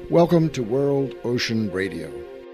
Welcome to World Ocean Radio.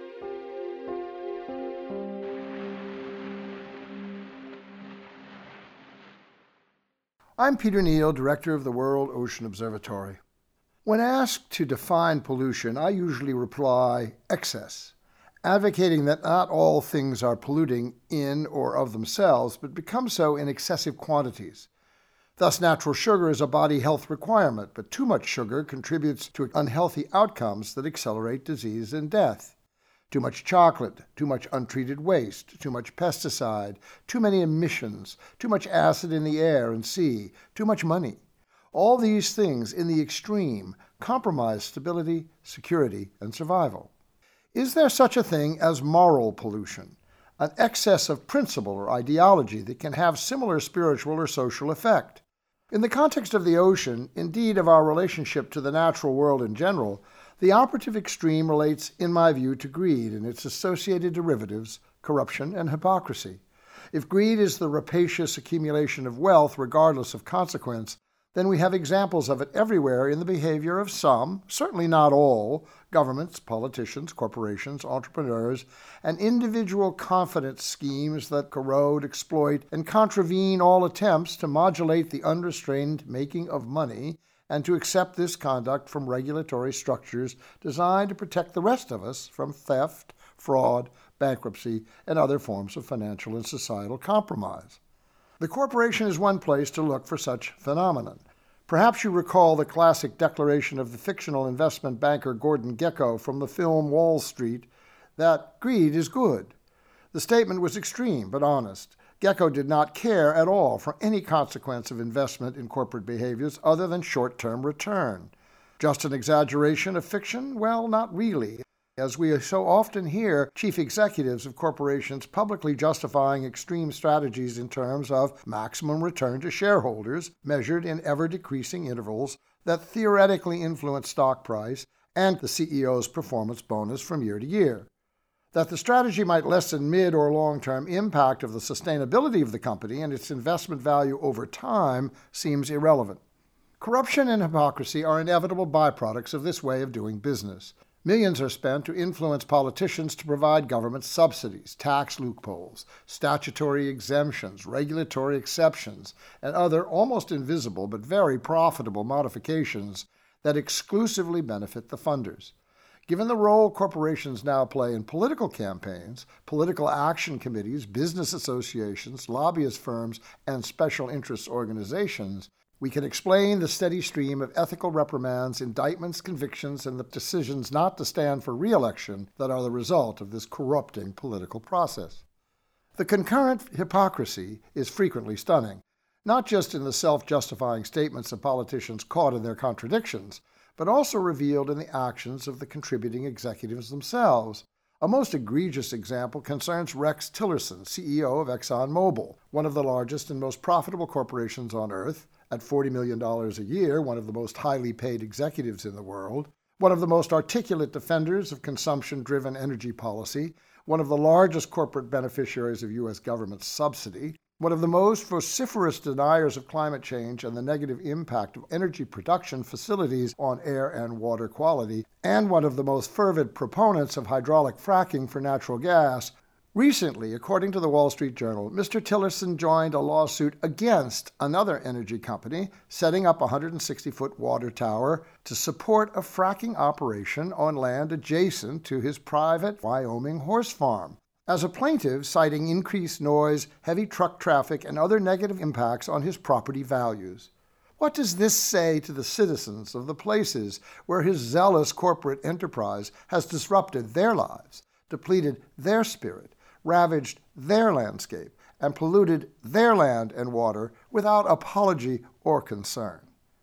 I'm Peter Neal, Director of the World Ocean Observatory. When asked to define pollution, I usually reply, excess, advocating that not all things are polluting in or of themselves, but become so in excessive quantities. Thus, natural sugar is a body health requirement, but too much sugar contributes to unhealthy outcomes that accelerate disease and death. Too much chocolate, too much untreated waste, too much pesticide, too many emissions, too much acid in the air and sea, too much money. All these things, in the extreme, compromise stability, security, and survival. Is there such a thing as moral pollution, an excess of principle or ideology that can have similar spiritual or social effect? In the context of the ocean, indeed of our relationship to the natural world in general, the operative extreme relates, in my view, to greed and its associated derivatives, corruption and hypocrisy. If greed is the rapacious accumulation of wealth regardless of consequence, then we have examples of it everywhere in the behavior of some, certainly not all, governments, politicians, corporations, entrepreneurs, and individual confidence schemes that corrode, exploit, and contravene all attempts to modulate the unrestrained making of money and to accept this conduct from regulatory structures designed to protect the rest of us from theft, fraud, bankruptcy, and other forms of financial and societal compromise. The corporation is one place to look for such phenomenon. Perhaps you recall the classic declaration of the fictional investment banker Gordon Gekko from the film Wall Street that greed is good. The statement was extreme but honest. Gekko did not care at all for any consequence of investment in corporate behaviors other than short-term return. Just an exaggeration of fiction? Well, not really. As we so often hear chief executives of corporations publicly justifying extreme strategies in terms of maximum return to shareholders, measured in ever-decreasing intervals that theoretically influence stock price and the CEO's performance bonus from year to year. That the strategy might lessen mid- or long-term impact of the sustainability of the company and its investment value over time seems irrelevant. Corruption and hypocrisy are inevitable byproducts of this way of doing business. Millions are spent to influence politicians to provide government subsidies, tax loopholes, statutory exemptions, regulatory exceptions, and other almost invisible but very profitable modifications that exclusively benefit the funders. Given the role corporations now play in political campaigns, political action committees, business associations, lobbyist firms, and special interest organizations, we can explain the steady stream of ethical reprimands, indictments, convictions, and the decisions not to stand for re-election that are the result of this corrupting political process. The concurrent hypocrisy is frequently stunning, not just in the self-justifying statements of politicians caught in their contradictions, but also revealed in the actions of the contributing executives themselves. A most egregious example concerns Rex Tillerson, CEO of ExxonMobil, one of the largest and most profitable corporations on earth, at $40 million a year, one of the most highly paid executives in the world, one of the most articulate defenders of consumption-driven energy policy, one of the largest corporate beneficiaries of U.S. government subsidy, one of the most vociferous deniers of climate change and the negative impact of energy production facilities on air and water quality, and one of the most fervid proponents of hydraulic fracking for natural gas. Recently, according to the Wall Street Journal, Mr. Tillerson joined a lawsuit against another energy company setting up a 160-foot water tower to support a fracking operation on land adjacent to his private Wyoming horse farm. As a plaintiff, citing increased noise, heavy truck traffic, and other negative impacts on his property values. What does this say to the citizens of the places where his zealous corporate enterprise has disrupted their lives, depleted their spirit, ravaged their landscape, and polluted their land and water without apology or concern?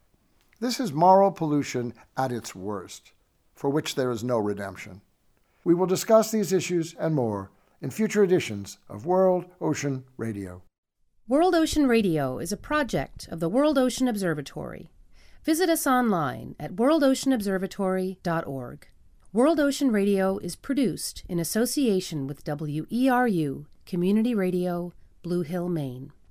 This is moral pollution at its worst, for which there is no redemption. We will discuss these issues and more in future editions of World Ocean Radio. World Ocean Radio is a project of the World Ocean Observatory. Visit us online at worldoceanobservatory.org. World Ocean Radio is produced in association with WERU Community Radio, Blue Hill, Maine.